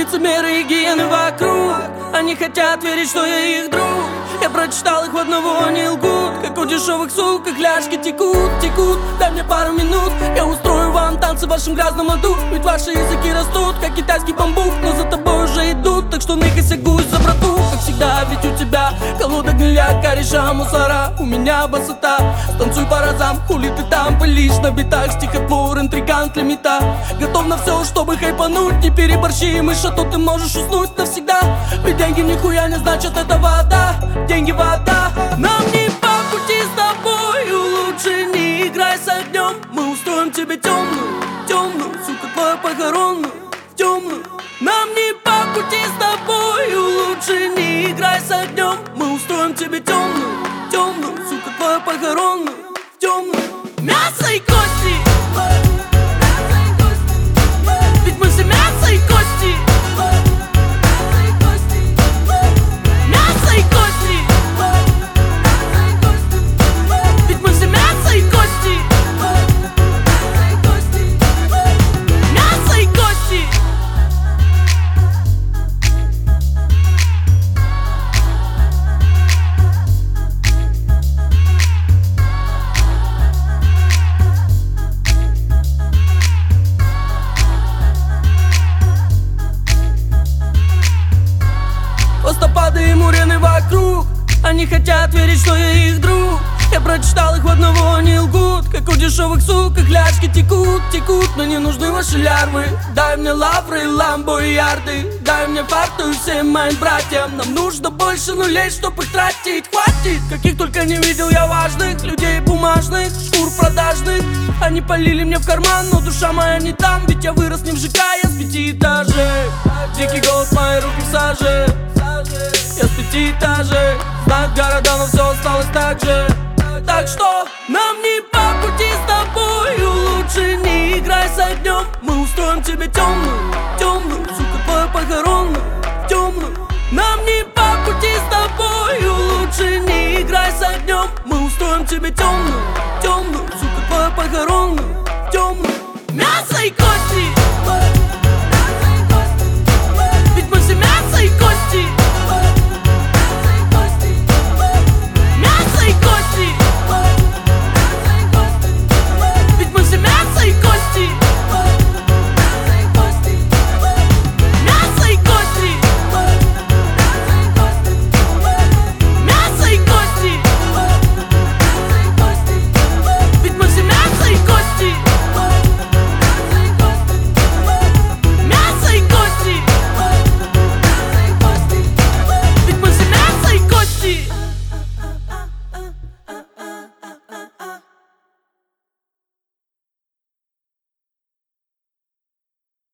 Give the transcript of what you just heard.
лицемеры и гиены вокруг. Они хотят верить, что я их друг. Я прочитал их в одного, они лгут. Как у дешевых сук, их ляжки текут, текут. Дай мне пару минут, я устрою вам танцы в вашем грязном аду. Ведь ваши языки растут, как китайский бамбук. Но за тобой уже идут, так что ныкайся, гусь, за брату. Как всегда, ведь у тебя колода гниля, кореша, мусора. У меня басота, станцуй по разам. Хули ты там пылишь на битах, стихотвор, интригант, лимита. Готов на все, чтобы хайпануть. Не переборщи, мышь, а то ты можешь уснуть навсегда. Ведь деньги нихуя не значат, это вода. Деньги вода, нам не по пути с тобою. Лучше не играй с огнем. Мы устроим тебе темную, темную, сука, твою похоронную, темную. Нам не по пути с тобою. Лучше не играй с огнем. Мы устроим тебе темную, темную, сука, твою похоронную, темную. Мясо и кости. Ведь мы все мясо и кости. Водопады и мурены вокруг. Они хотят верить, что я их друг. Я прочитал их в одного, они лгут. Как у дешевых сук, их ляжки текут, текут. Но не нужны ваши лярвы. Дай мне лавры, ламбо и ярды. Дай мне фарту и всем моим братьям. Нам нужно больше нулей, чтоб их тратить. Хватит, каких только не видел я важных людей бумажных, шкур продажных. Они полили мне в карман, но душа моя не там. Ведь я вырос не в ЖК, я с 5 этажей. Дикий голос, мои руки в саже. Я с 5 этажей. Знают города, но все осталось так же. Так что нам не по пути с тобою. Лучше не играй с огнем. Мы устроим тебе темную, темную, сука, твою похоронную, темную. Нам не по пути с тобою. Лучше не играй с огнем. Мы устроим тебе темную, темную, сука, твою похоронную, темную. Мясо и кости. Ведь мы все мясо и кости. Мясо и кости. Ведь мы все мясо и кости.